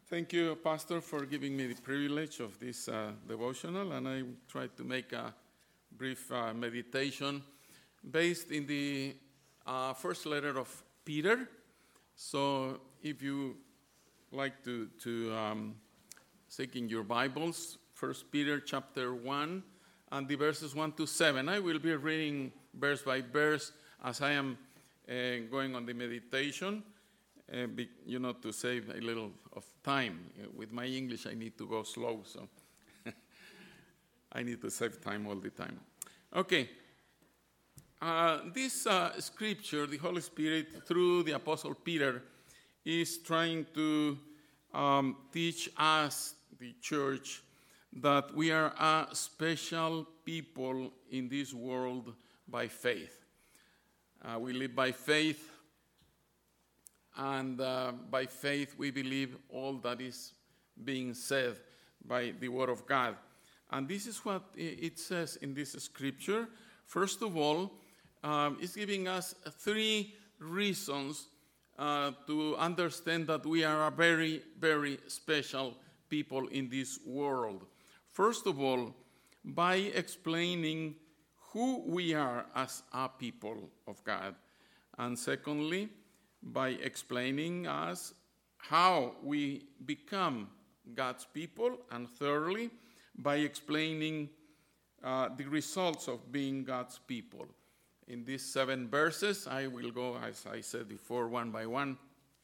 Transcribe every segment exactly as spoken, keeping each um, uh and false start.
Thank you, Pastor, for giving me the privilege of this uh, devotional, and I try to make a brief uh, meditation based in the uh, first letter of Peter. So if you like to, to um, seek in your Bibles, First Peter chapter one, and the verses one to seven. I will be reading verse by verse as I am uh, going on the meditation. Uh, be, you know, to save a little of time. Uh, with my English, I need to go slow, so I need to save time all the time. Okay. Uh, this uh, scripture, the Holy Spirit, through the Apostle Peter, is trying to um, teach us, the church, that we are a special people in this world by faith. Uh, we live by faith. And uh, by faith, we believe all that is being said by the Word of God. And this is what it says in this scripture. First of all, um, it's giving us three reasons uh, to understand that we are a very, very special people in this world. First of all, by explaining who we are as a people of God. And secondly, by explaining us how we become God's people, and thirdly, by explaining uh, the results of being God's people. In these seven verses, I will go, as I said before, one by one.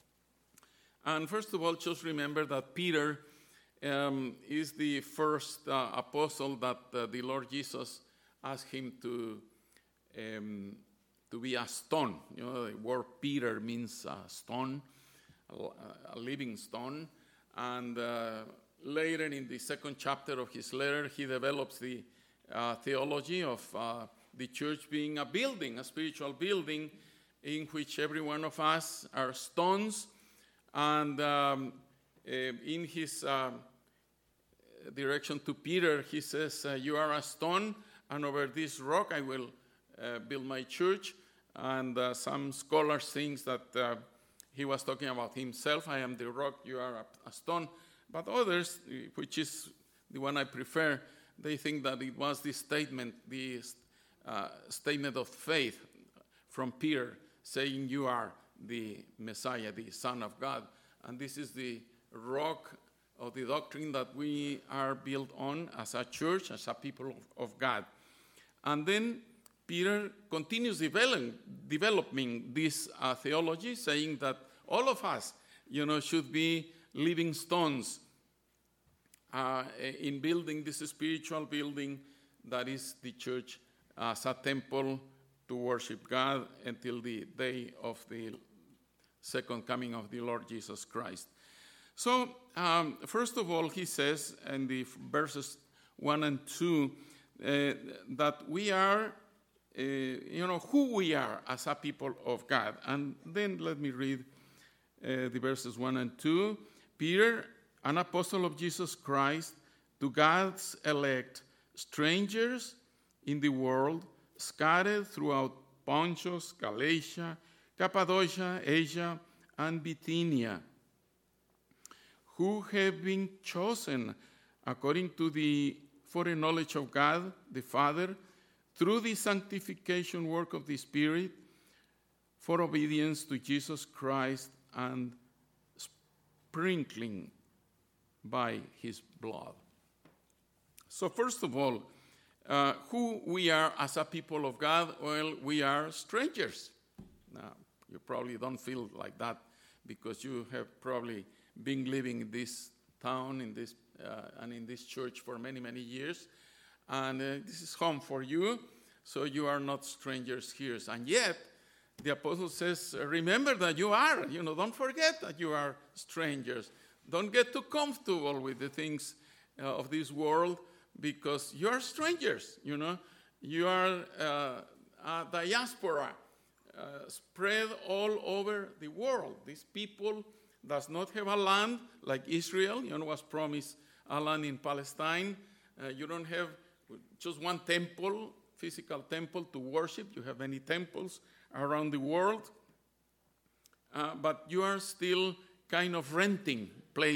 And first of all, just remember that Peter um, is the first uh, apostle that uh, the Lord Jesus asked him to um, to be a stone. You know, the word Peter means a stone, a living stone. And uh, later in the second chapter of his letter, he develops the uh, theology of uh, the church being a building, a spiritual building, in which every one of us are stones. And um, in his uh, direction to Peter, he says, uh, you are a stone, and over this rock I will uh, build my church. And uh, some scholars think that uh, he was talking about himself. I am the rock, you are a, a stone. But others, which is the one I prefer, they think that it was the statement, the uh, statement of faith from Peter, saying you are the Messiah, the Son of God. And this is the rock of the doctrine that we are built on as a church, as a people of, of God. And then Peter continues developing, developing this uh, theology, saying that all of us, you know, should be living stones uh, in building this spiritual building that is the church as a temple to worship God until the day of the second coming of the Lord Jesus Christ. So, um, first of all, he says in the verses one and two uh, that we are Uh, you know, who we are as a people of God. And then let me read uh, the verses one and two. Peter, an apostle of Jesus Christ, to God's elect, strangers in the world, scattered throughout Pontus, Galatia, Cappadocia, Asia, and Bithynia, who have been chosen according to the foreknowledge of God the Father, through the sanctification work of the Spirit, for obedience to Jesus Christ and sprinkling by his blood. So first of all, uh, who we are as a people of God? Well, we are strangers. Now, you probably don't feel like that because you have probably been living in this town in this uh, and in this church for many, many years. And uh, this is home for you, so you are not strangers here. And yet, the apostle says, remember that you are. You know, don't forget that you are strangers. Don't get too comfortable with the things uh, of this world because you are strangers, you know. You are uh, a diaspora uh, spread all over the world. These people does not have a land like Israel, you know, was promised a land in Palestine. Uh, you don't have just one temple, physical temple to worship. You have many temples around the world. Uh, but you are still kind of renting place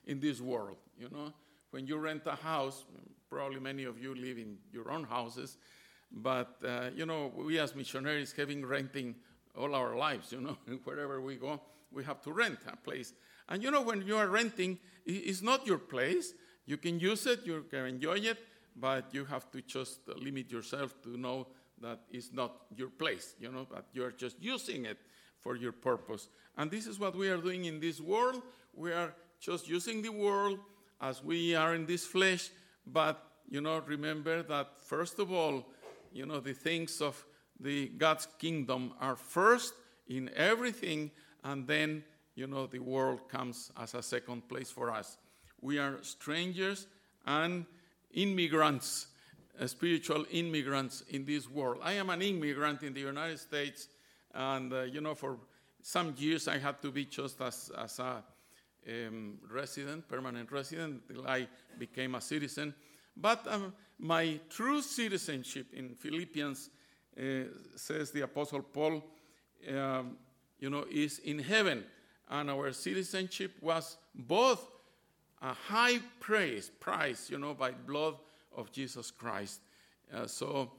in this world, you know. When you rent a house, probably many of you live in your own houses, but, uh, you know, we as missionaries have been renting all our lives, you know. Wherever we go, we have to rent a place. And, you know, when you are renting, it's not your place. You can use it, you can enjoy it, but you have to just limit yourself to know that it's not your place, you know, but you're just using it for your purpose. And this is what we are doing in this world. We are just using the world as we are in this flesh, but, you know, remember that first of all, you know, the things of the God's kingdom are first in everything, and then, you know, the world comes as a second place for us. We are strangers and immigrants, uh, spiritual immigrants in this world. I am an immigrant in the United States, and, uh, you know, for some years I had to be just as, as a um, resident, permanent resident, until I became a citizen. But um, my true citizenship in Philippians, uh, says the Apostle Paul, um, you know, is in heaven. And our citizenship was both a high praise, price, you know, by blood of Jesus Christ. Uh, so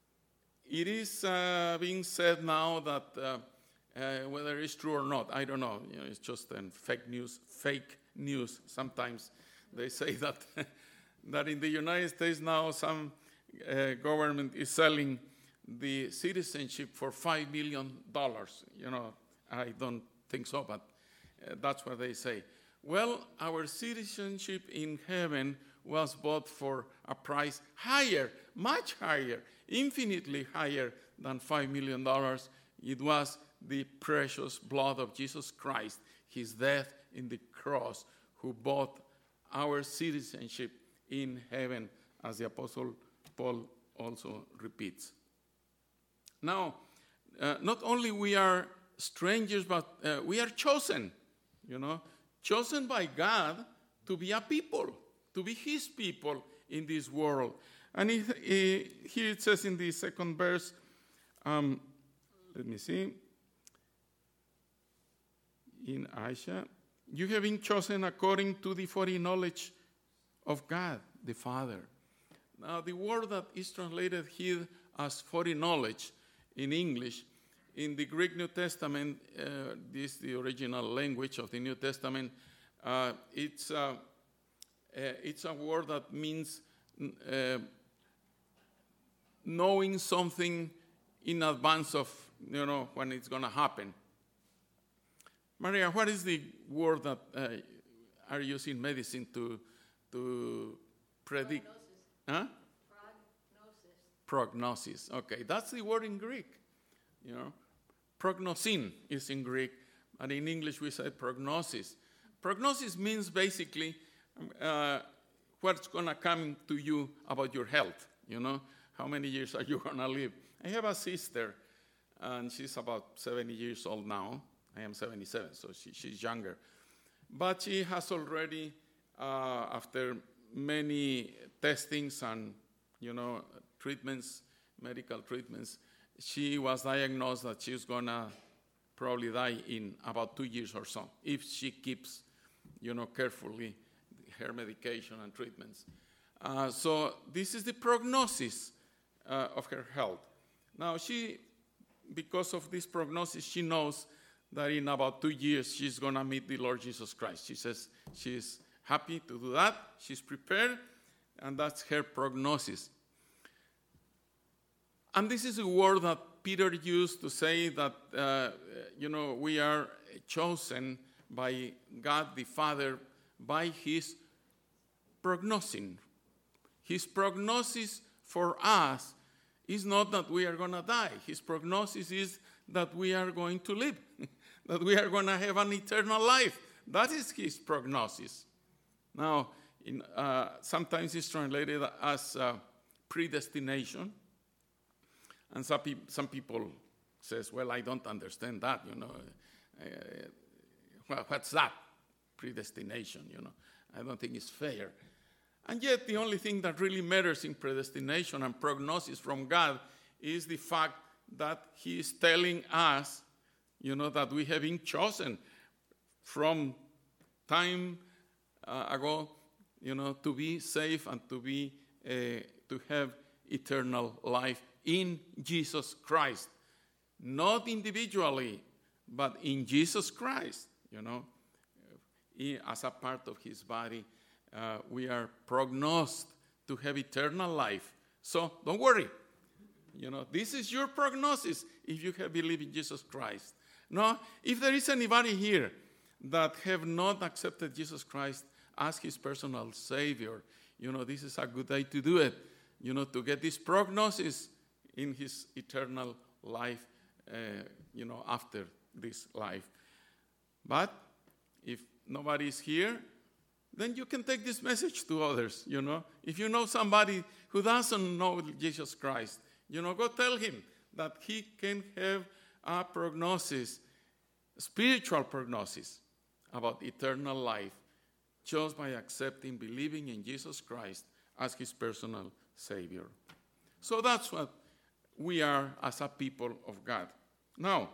it is uh, being said now that uh, uh, whether it's true or not, I don't know. You know, it's just um, fake news. Fake news. Sometimes they say that that in the United States now some uh, government is selling the citizenship for five million dollars. You know, I don't think so, but uh, that's what they say. Well, our citizenship in heaven was bought for a price higher, much higher, infinitely higher than five million dollars. It was the precious blood of Jesus Christ, his death in the cross, who bought our citizenship in heaven, as the Apostle Paul also repeats. Now, uh, not only we are strangers, but uh, we are chosen, you know, chosen by God to be a people, to be his people in this world. And it, it, here it says in the second verse, um, let me see, in Aisha, you have been chosen according to the foreknowledge of God, the Father. Now, the word that is translated here as foreknowledge in English, in the Greek New Testament, uh, this is the original language of the New Testament, uh, it's, uh, uh, it's a word that means uh, knowing something in advance of, you know, when it's going to happen. Maria, what is the word that uh, are used in medicine to to predict? Prognosis. Huh? Prognosis. Prognosis. Okay, that's the word in Greek. You know, prognosin is in Greek, and in English we say prognosis. Prognosis means basically uh, what's going to come to you about your health. You know, how many years are you going to live? I have a sister, and she's about seventy years old now. I am seventy-seven, so she, she's younger. But she has already, uh, after many testings and, you know, treatments, medical treatments, she was diagnosed that she's going to probably die in about two years or so, if she keeps, you know, carefully her medication and treatments. Uh, so this is the prognosis uh, of her health. Now, she, because of this prognosis, she knows that in about two years she's going to meet the Lord Jesus Christ. She says she's happy to do that. She's prepared, and that's her prognosis. And this is a word that Peter used to say that, uh, you know, we are chosen by God the Father by his prognosing. His prognosis for us is not that we are going to die. His prognosis is that we are going to live, that we are going to have an eternal life. That is his prognosis. Now, in, uh, sometimes it's translated as uh, predestination. And some, pe- some people says, well, I don't understand that, you know. Uh, well, what's that? Predestination, you know. I don't think it's fair. And yet, the only thing that really matters in predestination and prognosis from God is the fact that he is telling us, you know, that we have been chosen from time uh, ago, you know, to be saved and to be uh, to have eternal life in Jesus Christ. Not individually, but in Jesus Christ, you know. He, as a part of his body, uh, we are prognosed to have eternal life. So don't worry. You know, this is your prognosis if you have believed in Jesus Christ. No, if there is anybody here that have not accepted Jesus Christ as his personal Savior, you know, this is a good day to do it, you know, to get this prognosis in his eternal life, uh, you know, after this life. But if nobody is here, then you can take this message to others, you know. If you know somebody who doesn't know Jesus Christ, you know, go tell him that he can have a prognosis, spiritual prognosis about eternal life just by accepting, believing in Jesus Christ as his personal Savior. So that's what we are as a people of God. Now,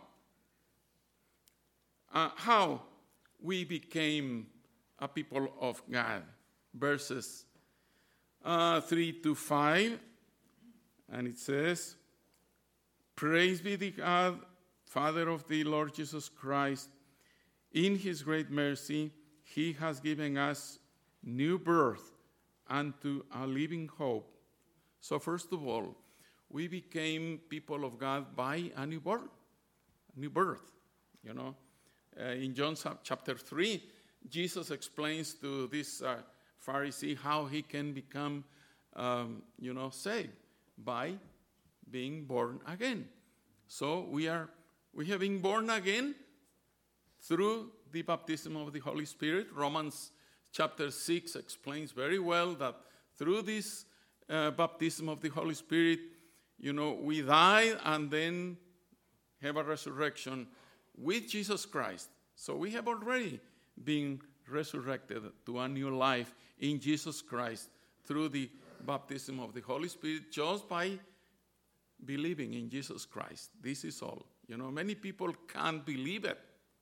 uh, how we became a people of God. Verses uh, three to five, and it says, "Praise be to God, Father of the Lord Jesus Christ. In his great mercy, he has given us new birth unto a living hope." So first of all, we became people of God by a new birth, new birth, you know. Uh, in John chapter three, Jesus explains to this uh, Pharisee how he can become, um, you know, saved by being born again. So we are, we have been born again through the baptism of the Holy Spirit. Romans chapter six explains very well that through this uh, baptism of the Holy Spirit, you know, we die and then have a resurrection with Jesus Christ. So we have already been resurrected to a new life in Jesus Christ through the baptism of the Holy Spirit just by believing in Jesus Christ. This is all. You know, many people can't believe it.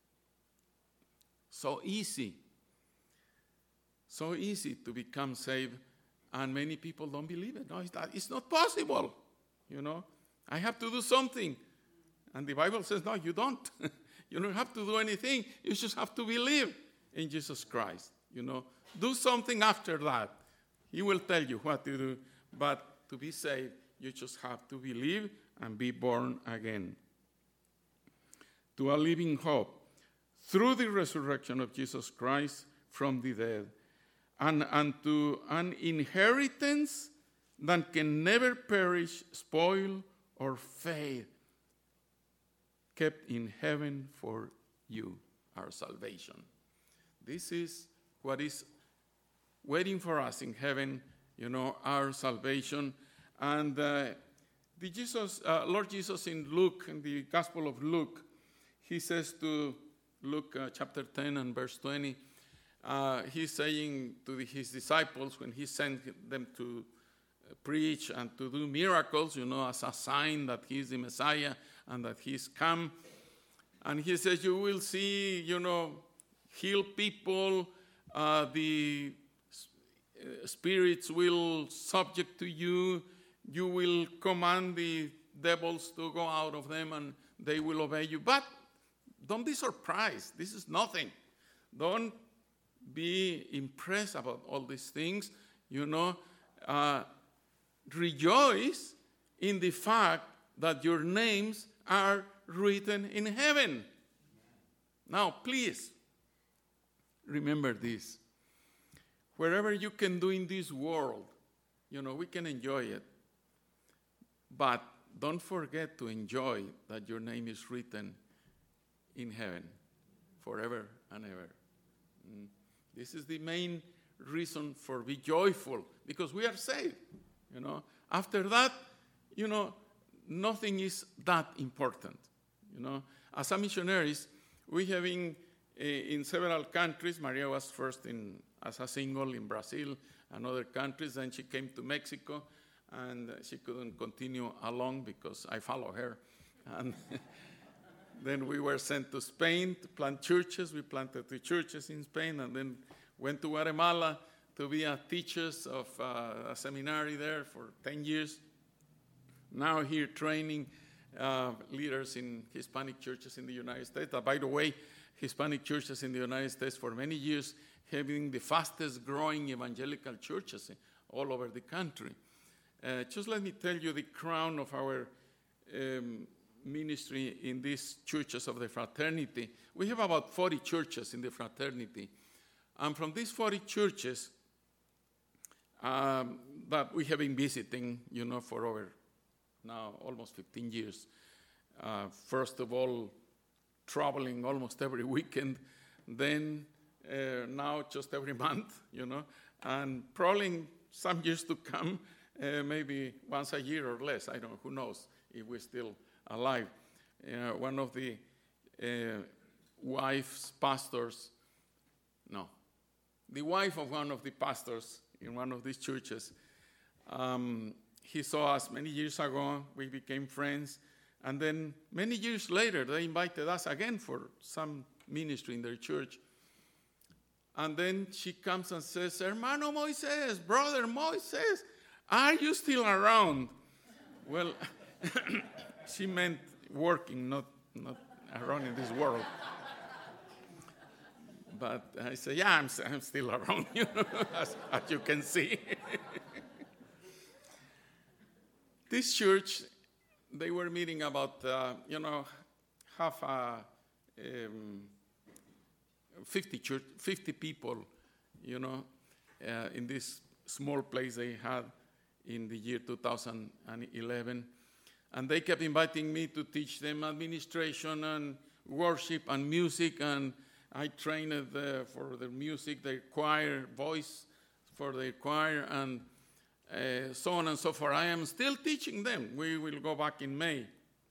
So easy. So easy to become saved, and many people don't believe it. No, it's not, it's not possible. You know, I have to do something. And the Bible says, no, you don't. You don't have to do anything. You just have to believe in Jesus Christ. You know, do something after that. He will tell you what to do. But to be saved, you just have to believe and be born again to a living hope through the resurrection of Jesus Christ from the dead, and unto an inheritance that can never perish, spoil, or fade, kept in heaven for you, our salvation. This is what is waiting for us in heaven, you know, our salvation. And uh, the Jesus, uh, Lord Jesus in Luke, in the Gospel of Luke, he says to Luke uh, chapter ten and verse twenty, uh, he's saying to the, his disciples when he sent them to preach and to do miracles, you know, as a sign that he's the Messiah and that he's come. And he says, you will see, you know, heal people, uh, the spirits will subject to you, you will command the devils to go out of them and they will obey you. But don't be surprised. This is nothing. Don't be impressed about all these things. You know, uh, rejoice in the fact that your names are written in heaven. Now, please, remember this. Wherever you can do in this world, you know, we can enjoy it. But don't forget to enjoy that your name is written in heaven forever and ever. Mm. This is the main reason for be joyful, because we are saved, you know. After that, you know, nothing is that important, you know. As a missionaries, we have been uh, in several countries. Maria was first in as a single in Brazil and other countries. Then she came to Mexico, and she couldn't continue along because I follow her. And then we were sent to Spain to plant churches. We planted two churches in Spain, and then went to Guatemala to be a teacher of uh, a seminary there for ten years. Now here training uh, leaders in Hispanic churches in the United States. Uh, by the way, Hispanic churches in the United States for many years have been the fastest growing evangelical churches all over the country. Uh, just let me tell you the crown of our um, ministry in these churches of the fraternity. We have about forty churches in the fraternity. And from these forty churches um, that we have been visiting, you know, for over now almost fifteen years. Uh, first of all, traveling almost every weekend, then uh, now just every month, you know, and probably in some years to come, uh, maybe once a year or less. I don't know, who knows if we're still alive. Uh, one of the uh, wife's pastors, no, the wife of one of the pastors in one of these churches, um, he saw us many years ago, we became friends, and then many years later, they invited us again for some ministry in their church. And then she comes and says, Hermano Moises, Brother Moises, are you still around? Well, she meant working, not, not around in this world. But I say, yeah, I'm, I'm still around, you know, as, as you can see. This church, they were meeting about, uh, you know, half a, um, fifty, church, fifty people, you know, uh, in this small place they had in the year two thousand eleven. And they kept inviting me to teach them administration and worship and music, and I trained uh, for the music, their choir, voice for their choir, and uh, so on and so forth. I am still teaching them. We will go back in May.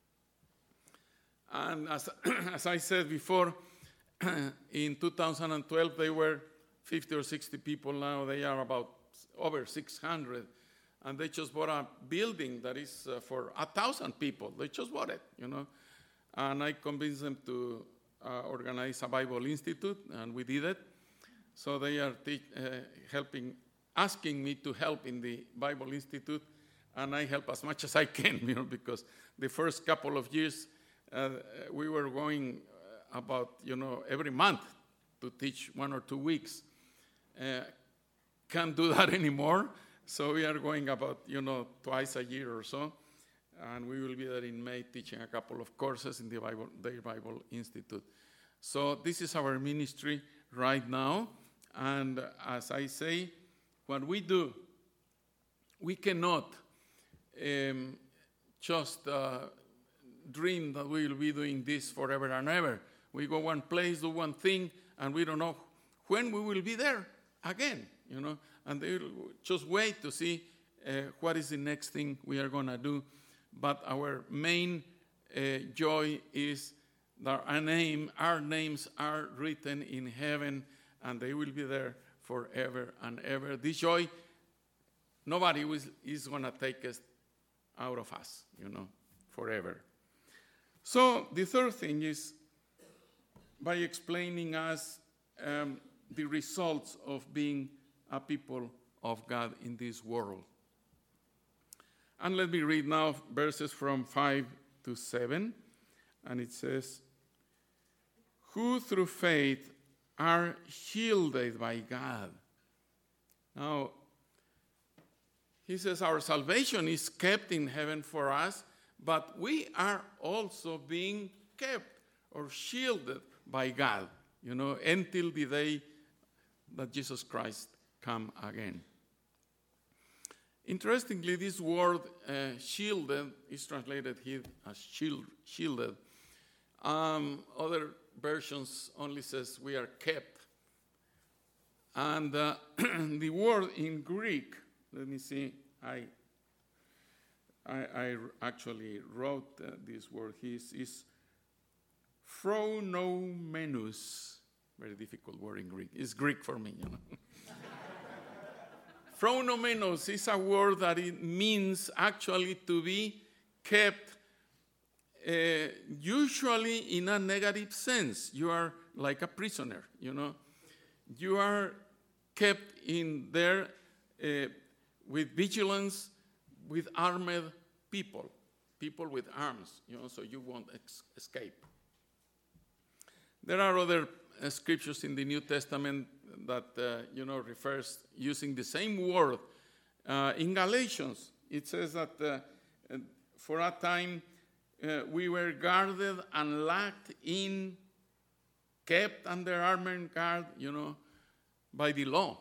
And as, as I said before, in two thousand twelve, they were fifty or sixty people. Now they are about over six hundred. And they just bought a building that is uh, for one thousand people. They just bought it, you know. And I convinced them to uh, organize a Bible Institute, and we did it. So they are te- uh, helping, asking me to help in the Bible Institute, and I help as much as I can, you know, because the first couple of years uh, we were going about, you know, every month to teach one or two weeks. Uh, can't do that anymore, so we are going about, you know, twice a year or so, and we will be there in May teaching a couple of courses in the Bible, their Bible Institute. So this is our ministry right now, and as I say, what we do, we cannot um, just uh, dream that we will be doing this forever and ever. We go one place, do one thing, and we don't know when we will be there again, you know. And they just wait to see uh, what is the next thing we are going to do. But our main uh, joy is that our name, our names are written in heaven, and they will be there forever and ever. This joy, nobody is, is going to take us out of us, you know, forever. So the third thing is by explaining us um, the results of being a people of God in this world. And let me read now verses from five to seven. And it says, who through faith are shielded by God. Now, he says our salvation is kept in heaven for us, but we are also being kept or shielded by God, you know, until the day that Jesus Christ come again. Interestingly, this word uh, shielded is translated here as shield, shielded. Um, other versions only says we are kept. And uh, the word in Greek, let me see, I I, I actually wrote uh, this word. His is phronomenos. Very difficult word in Greek. It's Greek for me, you know. Phronomenos is a word that it means actually to be kept uh, usually in a negative sense. You are like a prisoner, you know. You are kept in there uh, with vigilance, with armed people, people with arms, you know, so you won't ex- escape. There are other uh, scriptures in the New Testament that, uh, you know, refers using the same word. Uh, in Galatians, it says that uh, for a time uh, we were guarded and locked in, kept under armed guard, you know, by the law.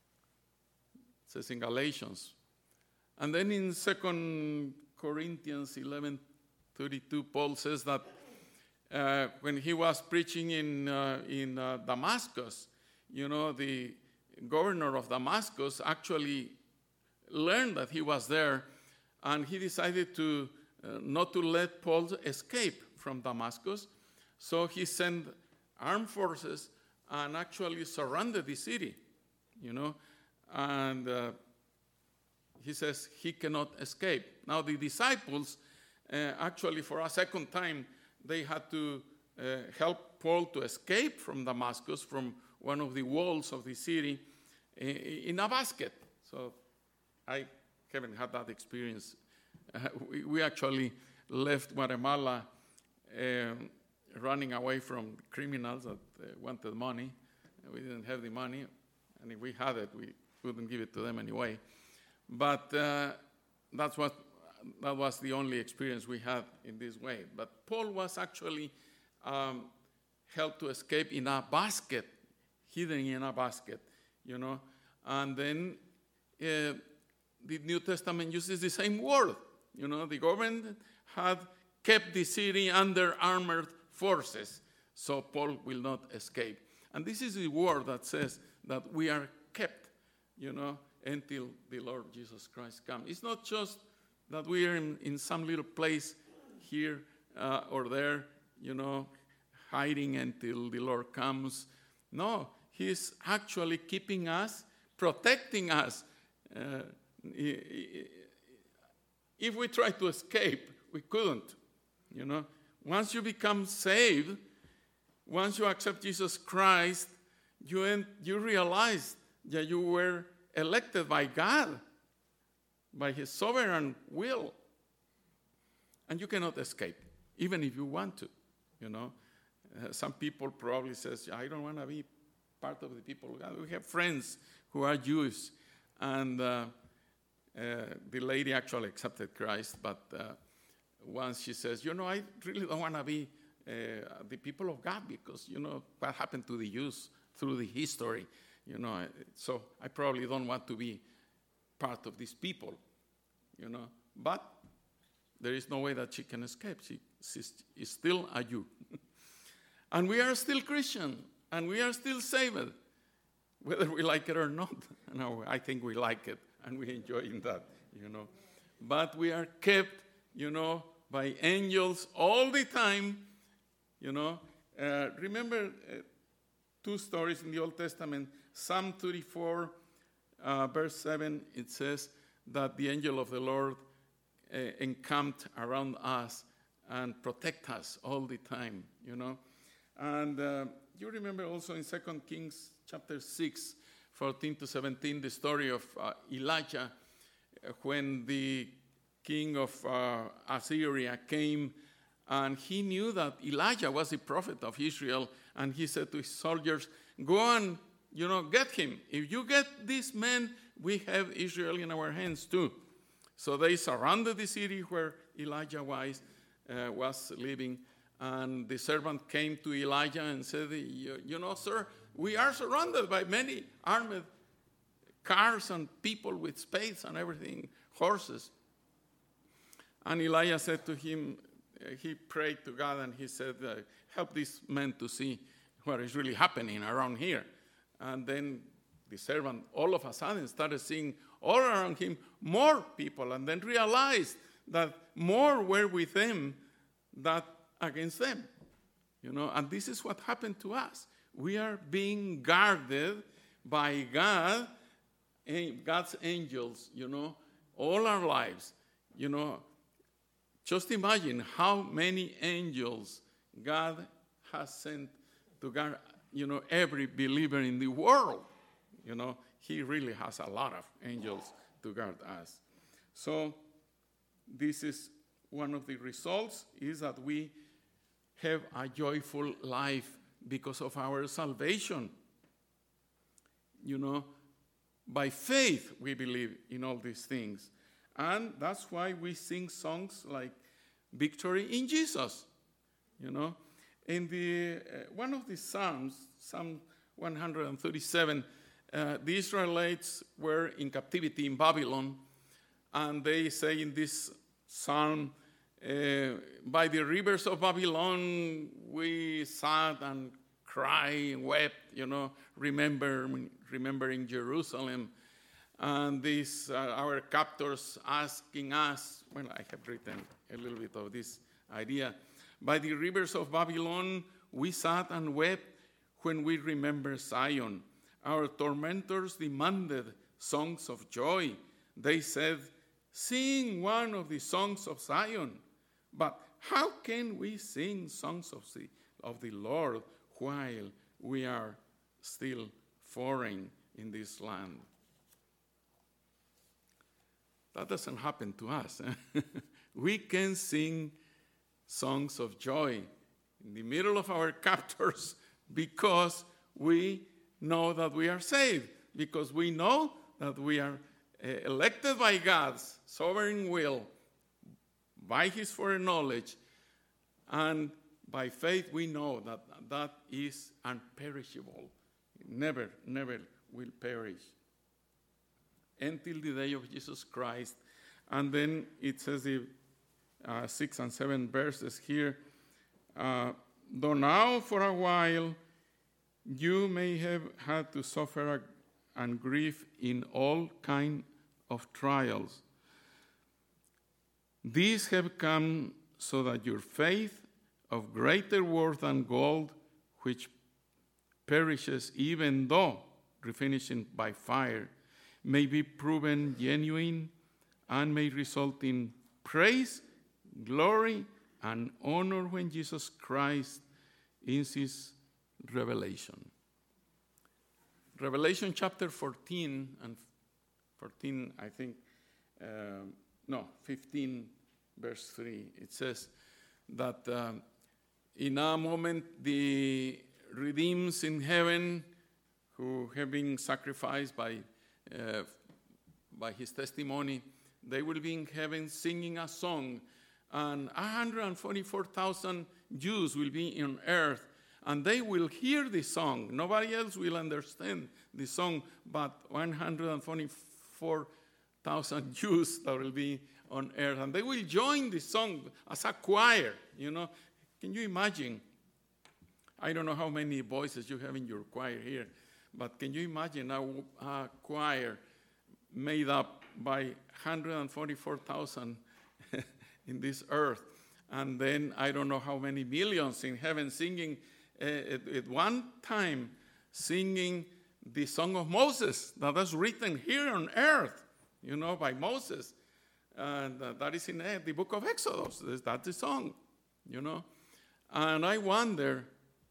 It says in Galatians. And then in Second Corinthians eleven thirty-two, Paul says that uh, when he was preaching in, uh, in uh, Damascus, you know, the governor of Damascus actually learned that he was there, and he decided to uh, not to let Paul escape from Damascus. So he sent armed forces and actually surrounded the city, you know, and uh, he says he cannot escape. Now the disciples, uh, actually for a second time, they had to uh, help Paul to escape from Damascus, from one of the walls of the city, in a basket. So I haven't had that experience. Uh, we, we actually left Guatemala um, running away from criminals that uh, wanted money. We didn't have the money, and if we had it, we couldn't give it to them anyway. But uh, that's what that was the only experience we had in this way. But Paul was actually um, helped to escape in a basket, hidden in a basket, you know. And then uh, the New Testament uses the same word. You know, the government had kept the city under armored forces, so Paul will not escape. And this is the word that says that we are kept, you know, until the Lord Jesus Christ comes. It's not just that we are in, in some little place here uh, or there, you know, hiding until the Lord comes. No, He's actually keeping us, protecting us. Uh, if we try to escape, we couldn't, you know. Once you become saved, once you accept Jesus Christ, you, en- you realize that you were elected by God, by His sovereign will. And you cannot escape, even if you want to, you know. Uh, some people probably says, I don't want to be part of the people of God. We have friends who are Jews, and uh, uh, the lady actually accepted Christ, but uh, once she says, you know, I really don't want to be uh, the people of God because, you know, what happened to the Jews through the history, you know, so I probably don't want to be part of these people, you know. But there is no way that she can escape. She, she is still a Jew. And we are still Christian, and we are still saved, whether we like it or not. No, I think we like it, and we enjoy that, you know. But we are kept, you know, by angels all the time, you know. Uh, remember uh, two stories in the Old Testament. Psalm thirty-four, uh, verse seven, it says that the angel of the Lord uh, encamped around us and protect us all the time, you know. And uh, you remember also in Second Kings chapter six, fourteen to seventeen, the story of uh, Elijah uh, when the king of uh, Assyria came, and he knew that Elijah was the prophet of Israel, and he said to his soldiers, go on, you know, get him. If you get this man, we have Israel in our hands too. So they surrounded the city where Elijah was, uh, was living, and the servant came to Elijah and said, you, you know, sir, we are surrounded by many armed cars and people with spades and everything, horses. And Elijah said to him, uh, he prayed to God and he said, uh, help these men to see what is really happening around here. And then the servant all of a sudden started seeing all around him more people, and then realized that more were with him than against them. You know, and this is what happened to us. We are being guarded by God, God's angels, you know, all our lives. You know, just imagine how many angels God has sent to guard, you know, every believer in the world. You know, he really has a lot of angels to guard us. So this is one of the results, is that we have a joyful life because of our salvation. You know, by faith we believe in all these things. And that's why we sing songs like Victory in Jesus. You know, in the uh, one of the Psalms, Psalm one thirty-seven, uh, the Israelites were in captivity in Babylon, and they say in this psalm, uh, by the rivers of Babylon we sat and cried and wept, you know, remember, remembering Jerusalem. And these uh, our captors asking us, well, I have written a little bit of this idea. By the rivers of Babylon we sat and wept when we remember Zion. Our tormentors demanded songs of joy. They said, sing one of the songs of Zion. But how can we sing songs of the, of the Lord while we are still foreign in this land? That doesn't happen to us. Eh? We can sing songs of joy in the middle of our captors because we know that we are saved, because we know that we are uh, elected by God's sovereign will, by his foreknowledge, and by faith we know that that is unperishable. It never, never will perish until the day of Jesus Christ. And then it says the uh, six and seven verses here, uh, though now for a while you may have had to suffer and grief in all kind of trials, these have come so that your faith, of greater worth than gold, which perishes even though refinishing by fire, may be proven genuine and may result in praise, glory, and honor when Jesus Christ is his revelation. Revelation chapter fourteen and fourteen, I think, uh, no, fifteen, verse three, it says that uh, in a moment the redeemed in heaven who have been sacrificed by Uh, by his testimony, they will be in heaven singing a song, and one hundred forty-four thousand Jews will be on earth, and they will hear the song. Nobody else will understand the song, but one hundred forty-four thousand Jews that will be on earth, and they will join the song as a choir, you know. Can you imagine? I don't know how many voices you have in your choir here, but can you imagine a, a choir made up by one hundred forty-four thousand in this earth, and then I don't know how many millions in heaven singing uh, at, at one time, singing the song of Moses that was written here on earth, you know, by Moses. And uh, that is in uh, the book of Exodus. That's the song, you know. And I wonder,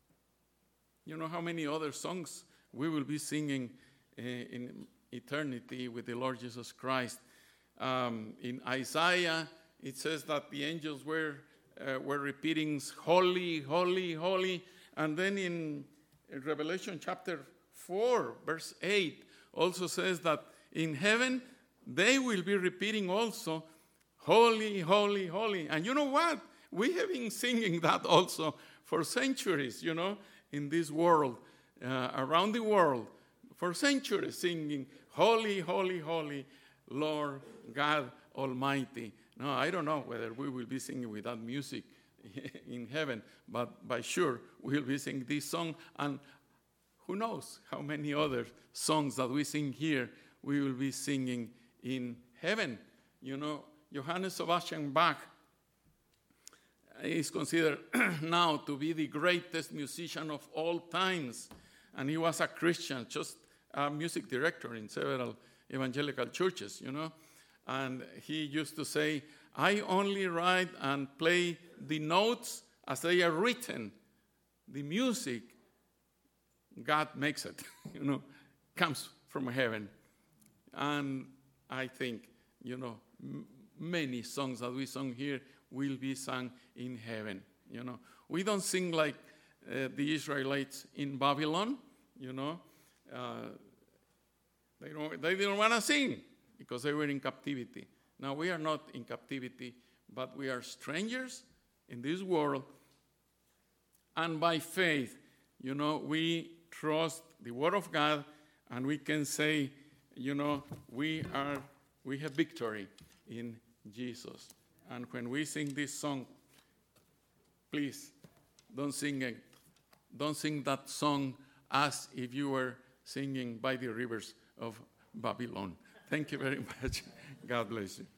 you know, how many other songs we will be singing uh, in eternity with the Lord Jesus Christ. Um, in Isaiah, it says that the angels were uh, were repeating, holy, holy, holy. And then in, in Revelation chapter four, verse eight, also says that in heaven, they will be repeating also, holy, holy, holy. And you know what? We have been singing that also for centuries, you know, in this world. Uh, around the world, for centuries, singing, holy, holy, holy, Lord God Almighty. No, I don't know whether we will be singing with that music in heaven, but by sure we'll be singing this song, and who knows how many other songs that we sing here we will be singing in heaven. You know, Johann Sebastian Bach is considered now to be the greatest musician of all times. And he was a Christian, just a music director in several evangelical churches, you know. And he used to say, I only write and play the notes as they are written. The music, God makes it, you know, comes from heaven. And I think, you know, m- many songs that we sing here will be sung in heaven. You know, we don't sing like uh, the Israelites in Babylon. You know, uh, they don't they didn't want to sing because they were in captivity. Now we are not in captivity, but we are strangers in this world. And by faith, you know, we trust the Word of God, and we can say, you know, we are we have victory in Jesus. And when we sing this song, please don't sing it. Don't sing that song as if you were singing by the rivers of Babylon. Thank you very much. God bless you.